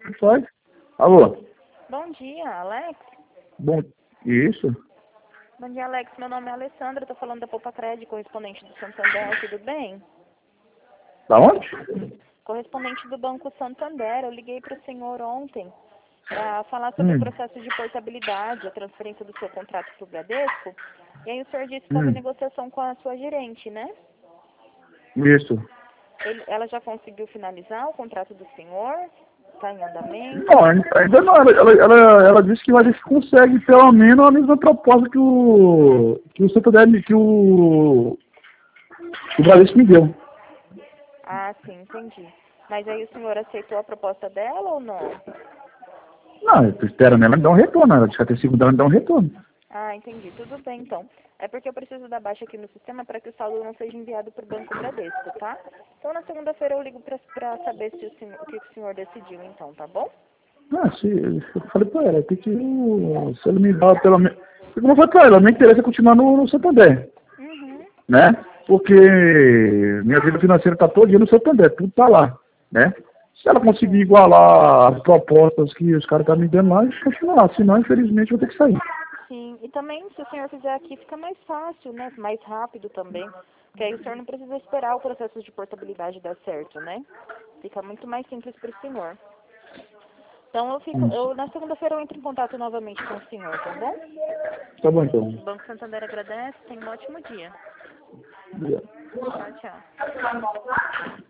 Faz. Alô? Bom dia, Alex. Bom, isso? Bom dia, Alex. Meu nome é Alessandra, estou falando da Poupa Crédito, correspondente do Santander, tudo bem? Da onde? Correspondente do Banco Santander, eu liguei para o senhor ontem para falar sobre o processo de portabilidade, a transferência do seu contrato para o Bradesco. E aí o senhor disse que estava em negociação com a sua gerente, né? Isso. Ela já conseguiu finalizar o contrato do senhor? Está em andamento? Não, ainda não. Ela disse que vai ver se consegue pelo menos a mesma proposta que o Santander, que o Bradesco me deu. Ah, sim, entendi. Mas aí o senhor aceitou a proposta dela ou não? Não, eu tô esperando ela me dar um retorno. Ela disse que até segunda ela me dá um retorno. Ah, entendi. Tudo bem, então. É porque eu preciso dar baixa aqui no sistema para que o saldo não seja enviado para o Banco Bradesco, tá? Então, na segunda-feira eu ligo para saber se o que o senhor decidiu, então, tá bom? Ah, se, eu falei pra ela, tem que, se ela me dá pelo menos... Como eu falei pra ela, me interessa continuar no Santander, Uhum. né? Porque minha vida financeira tá todinha no Santander, tudo tá lá, né? Se ela conseguir igualar as propostas que os caras estão me dando lá, a gente continua lá. Senão, infelizmente, eu vou ter que sair. Sim, e também se o senhor fizer aqui fica mais fácil, né? Mais rápido também. Porque aí o senhor não precisa esperar o processo de portabilidade dar certo, né? Fica muito mais simples para o senhor. Então na segunda-feira eu entro em contato novamente com o senhor, tá bom? Tá bom, então. O Banco Santander agradece, tenha um ótimo dia. Obrigado. Tchau, tchau.